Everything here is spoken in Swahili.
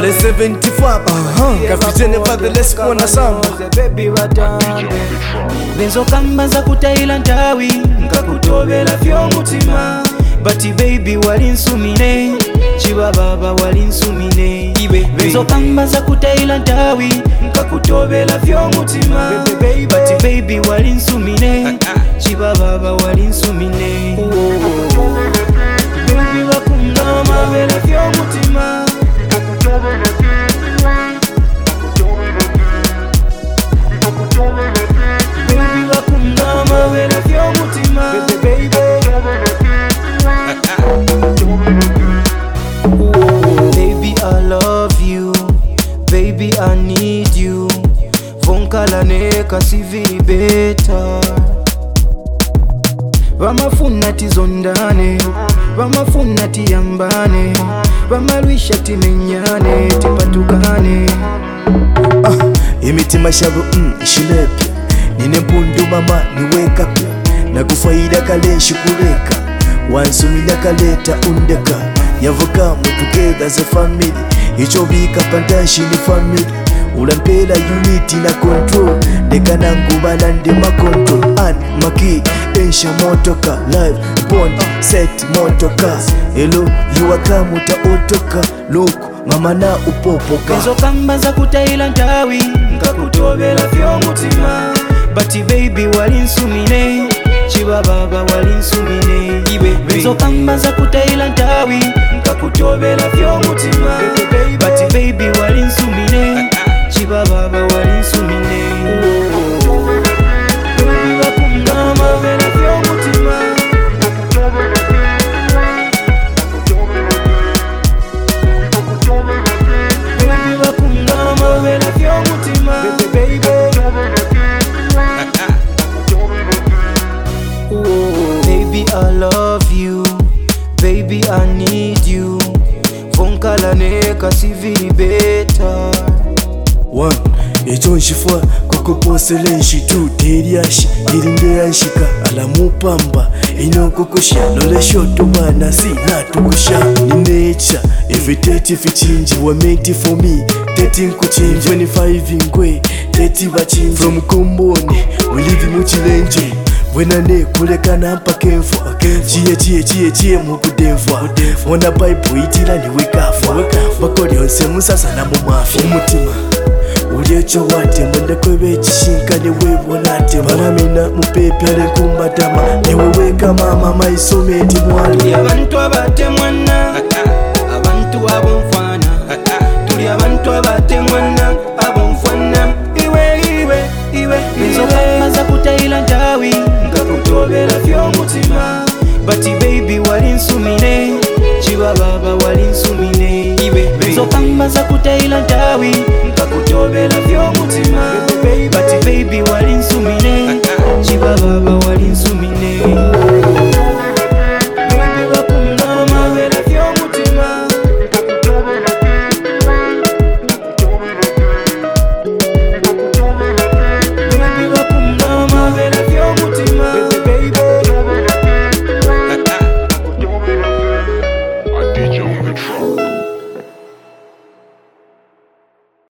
Kale 75 kapitene pade let's go na samba baby watambe benzo kamba za kutayila ntawi nkakutobela vy'omutima bati baby walinsumine chiba baba walinsumine benzo kamba za kutayila ntawi nkakutobela vy'omutima bati baby walinsumine chiba baba walinsumine baby wakungama bela vy'omutima Baby, I love you. Baby, I need you. Vonkala neka sivili beta. Vamafuna tizondane, vamafuna tiyambane, vamalwisha timenyane, tipatukane. Imitima shabu shilepya nine mpundu mama niweka pya nakufaida kale shukureka wansumila kaleta undeka yavuga mu together as a family icho bika pandashi ni family ulampela unity na control deka nangubala ndima control and maki ensha motoka live bond set motoka hello yuwakamuta otoka look mama na upopoka benzo kamba za kutayila ntawi nkakutobela vy'omutima bati baby walinsumine chiba baba walinsumine benzo kamba za kutayila ntawi nkakutobela vy'omutima bati baby walinsumine chiba baba walinsumine baby wakungama bela vy'omutima Baby, I love you. Baby, I need you. Vonkala neka sivili beta. One, echo nshifwa kukuposele nshitu teriashi irinde yanshika alamupamba inokukusha lole shoto bana si natukusha ni nature if change were meant for me 13 could change 25 ngwe 30 bachinji from komboni we live muchilenje bwenane kulekana mpaka enfa chiye mukudemva ona bible itira niwekafa bakoli onse musasa na mumafya umutima uliecho wate mwende kwebe chishinkane webonate baramena mupepe ale kumbatama neweweka mama maisometi mwali tuli abantu abate mwana abantu abonfana tuli abantu abate mwana abonfana iwe benzo kamba za kutayila ntawi nkakutobela vy'omutima bati baby walinsumine chiba baba walinsumine benzo kamba za kutayila ntawi nkakutobela vy'omutima bati baby walinsumine chiba baba walinsumine